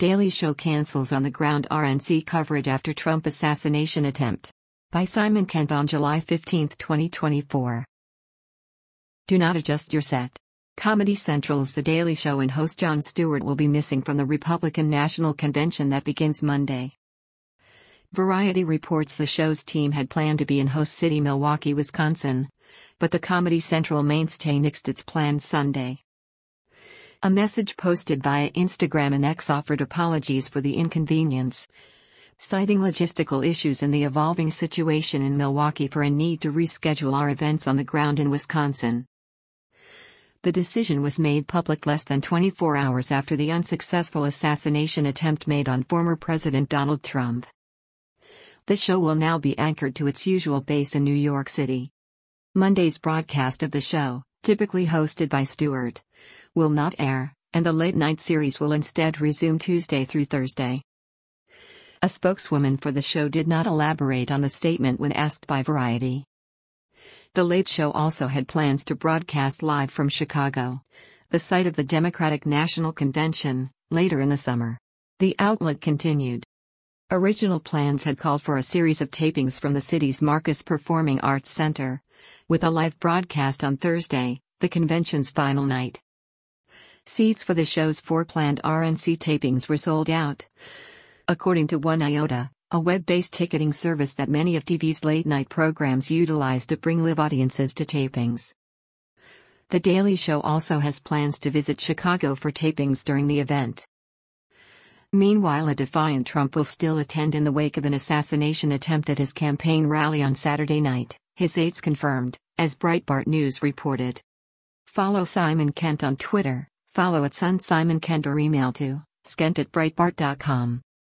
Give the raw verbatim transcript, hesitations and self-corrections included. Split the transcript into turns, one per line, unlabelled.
Daily Show cancels on the ground R N C coverage after Trump assassination attempt. By Simon Kent on July fifteenth, twenty twenty-four. Do not adjust your set. Comedy Central's The Daily Show and host Jon Stewart will be missing from the Republican National Convention that begins Monday. Variety reports the show's team had planned to be in host city Milwaukee, Wisconsin, but the Comedy Central mainstay nixed its plans Sunday. A message posted via Instagram and X offered apologies for the inconvenience, citing logistical issues in the evolving situation in Milwaukee for a need to reschedule our events on the ground in Wisconsin. The decision was made public less than twenty-four hours after the unsuccessful assassination attempt made on former President Donald Trump. The show will now be anchored to its usual base in New York City. Monday's broadcast of the show, typically hosted by Stewart, will not air, and the late-night series will instead resume Tuesday through Thursday. A spokeswoman for the show did not elaborate on the statement when asked by Variety. The Late Show also had plans to broadcast live from Chicago, the site of the Democratic National Convention, later in the summer. The outlet continued. Original plans had called for a series of tapings from the city's Marcus Performing Arts Center, with a live broadcast on Thursday, the convention's final night. Seats for the show's four planned R N C tapings were sold out, according to One Iota, a web-based ticketing service that many of T V's late-night programs utilize to bring live audiences to tapings. The Daily Show also has plans to visit Chicago for tapings during the event. Meanwhile, a defiant Trump will still attend in the wake of an assassination attempt at his campaign rally on Saturday night, his aides confirmed, as Breitbart News reported. Follow Simon Kent on Twitter, follow at Sun Simon Kent or email to skent at breitbart dot com.